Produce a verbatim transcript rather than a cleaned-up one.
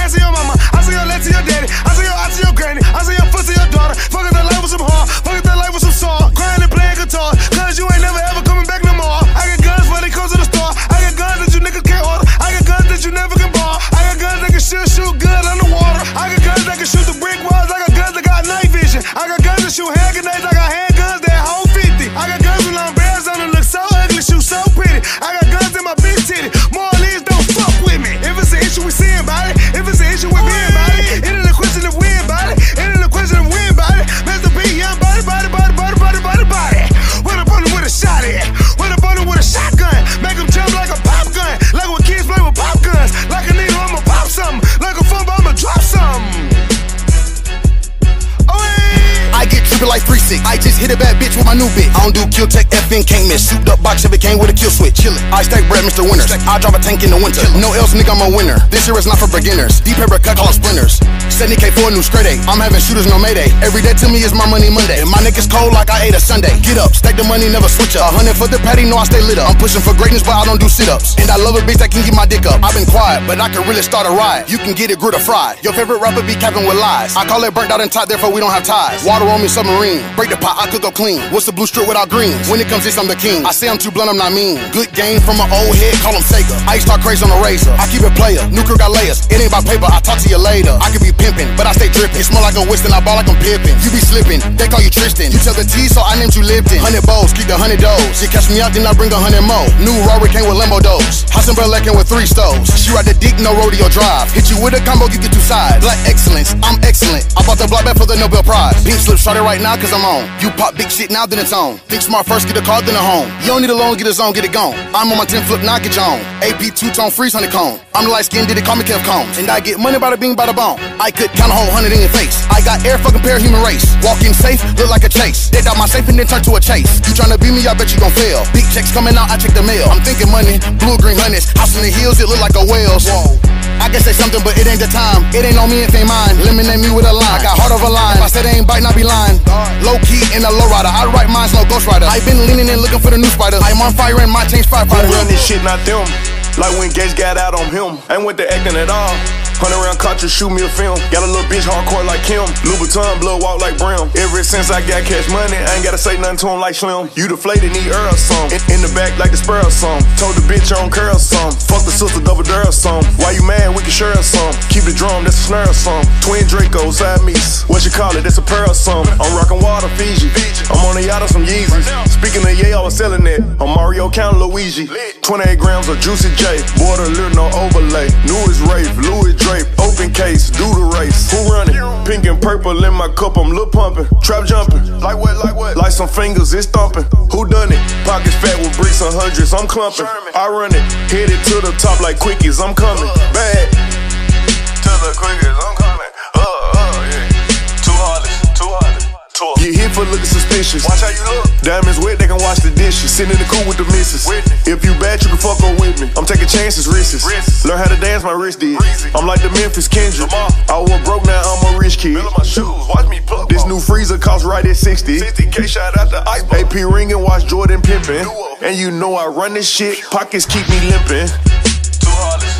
ass to your mama, I see your leg to your daddy, I see your eye to your granny, I see your foot to your daughter. Fuck that life with some hard, fuck that life with some salt. Crying and playing guitar, cause you ain't never ever coming back no more. I got guns when they come to the store, I got guns that you niggas can't order, I got guns that you never can borrow, I got guns that can shoot, shoot good underwater, I got guns that can shoot the brick walls, I got guns that got night vision, I got guns that shoot hand grenades, I got handguns that hold fifty, I got guns with long bears on them, look so ugly, shoot so pretty, I got guns in my big titty, more or less don't fuck with me. If it's an issue we seeing about it, if it's an issue with me about it, it ain't a question of we about it, it ain't a question of we about it. Master P, young body, body, body, body, body, body, body. What up on him with a shot at? What up on him with a shotgun? Make him jump like a pop gun, like when kids play with pop guns. Like a needle, I'ma pop something. Like a fumble, I'ma drop something. I get trippin' like three six. I just hit a bad bitch with my new bitch. I don't do kill tech, F N can't miss. Souped up box if it came with a kill switch. Chillin'. I stack bread, Mister Winners. I drop a tank in the winter. No else, nigga, I'm a winner. This year is not for beginners. Deep paper cut, call them sprinters. seventy K for a new straight A. I'm having shooters, no mayday. Every day to me is my money Monday. And my niggas cold like I ate a Sunday. Get up, stack the money, never switch up. A hundred for the patty, no, I stay lit up. I'm pushing for greatness, but I don't do sit-ups. And I love a bitch that can get my dick up. I've been quiet, but I can really start a riot. You can get it grilled or fried. Your favorite rapper be capping with lies. I call it burnt out and tight, therefore we don't have ties. Water on me, submarine. Break the pot, I could go clean. What's the blue strip without greens? When it comes to this, I'm the king. I say I'm too blunt, I'm not mean. Good game from an old head, call him Sega. I start crazy on the razor. I keep it player. New crew got layers. It ain't about paper, I talk to you later. I could be pimping, but I stay dripping. It smell like a Winston, I ball like I'm Pippin. You be slipping, they call you Tristan. You tell the T, so I named you Lipton. Hundred bowls, keep the hundred doors. You catch me out, then I bring a hundred more. New Rory came with limo doors. House and Berlin came with three stoves. She ride the dick, no rodeo drive. Hit you with a combo, you get two sides. Black excellence, I'm excellent. I bought the block back for the Nobel Prize. Pink slip, start it right now, cause I'm on. You pop big shit now, then it's on. Think smart first, get a car, then a home. You don't need a loan, get a zone, get it gone. I'm on my ten flip, now get your own. A P two-tone freeze honeycomb. I'm the light skin, did it call me Kev Combs. And I get money by the bean, by the bone. I could count a whole hundred in your face. I got air fucking pair human race. Walking safe, look like a chase. Dead out my safe and then turn to a chase. You tryna beat me, I bet you gon' fail. Big checks coming out, I check the mail. I'm thinking money, blue green hundreds. House in the hills, it look like a whale's. Whoa. I guess say something, but it ain't the time. It ain't on me if ain't mine. Eliminate me with a line. I got heart of a line. If I said it ain't biting, I be lying. Low key in a low rider. I write mines, no ghost rider. I been leaning and looking for the new spider. I'm on fire and my change firefighter. Who run this shit, not them. Like when Gage got out on him. Ain't with the acting at all. Hundred round cartridge, shoot me a film. Got a little bitch hardcore like Kim. Louboutin, blood walk like Brim. Ever since I got cash money, I ain't gotta say nothing to him like Slim. You deflated, need Earl some. In, in the back like the spur or some. Told the bitch on curl some. Fuck the sister, double dare some. Why you mad? We can share some. Keep the drum, that's a snare or some. Twin Draco, side meets. What you call it? That's a pearl some. I'm rockin' water, Fiji. I'm on a yacht of some Yeezys. Speaking of Ye, I was selling it. I'm Mario Count Luigi. twenty-eight grams of Juicy J. Border little no overlay. Newest Rafe, Louis Drape. Open case, do the race. Who running? Pink and purple in my cup, I'm lil' pumping. Trap jumping. Like what, like what? Like some fingers, it's thumping. Who done it? Pockets fat with bricks and hundreds, I'm clumping. I run it, headed to the top like quickies, I'm coming. Bad. To the quickies, I'm coming. Uh, uh, yeah. Too heartless, too heartless. Get hit for looking suspicious. Watch how you look. Diamonds wet, they can wash the dishes. Sitting in the cool with the missus. If you bad, you can fuck up with me. I'm taking chances, risks. Learn how to dance, my wrist did. I'm like the Memphis Kendrick. I was broke, now I'm a rich kid. My shoes, watch me pluck. This new freezer cost right at sixty. sixty K shot out the ice. A P ring and watch Jordan pimpin'. And you know I run this shit. Pockets keep me limping. Too hard.